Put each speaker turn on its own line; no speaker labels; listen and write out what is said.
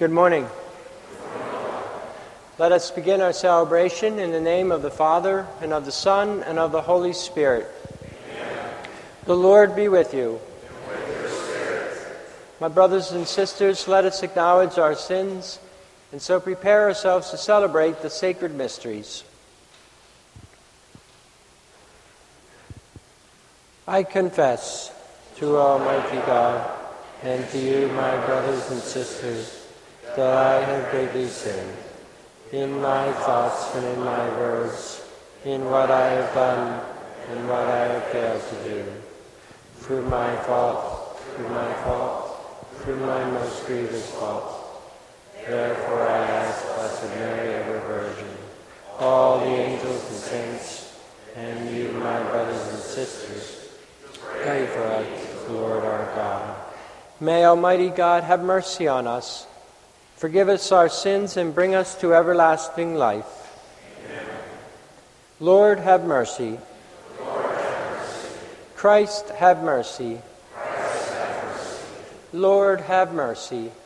Good morning. Let us begin our celebration in the name of the Father, and of the Son, and of the Holy Spirit.
Amen.
The Lord be with you.
And with your spirit.
My brothers and sisters, let us acknowledge our sins, and so prepare ourselves to celebrate the sacred mysteries. I confess to Almighty God, and to you, my brothers and sisters, that I have greatly sinned, in my thoughts and in my words, in what I have done and what I have failed to do, through my fault, through my most grievous fault. Therefore I ask Blessed Mary, ever Virgin, all the angels and saints, and you, my brothers and sisters, pray for us, Lord our God. May Almighty God have mercy on us, forgive us our sins, and bring us to everlasting life.
Amen.
Lord, have mercy.
Lord, have mercy.
Christ, have mercy.
Christ, have mercy.
Lord, have mercy.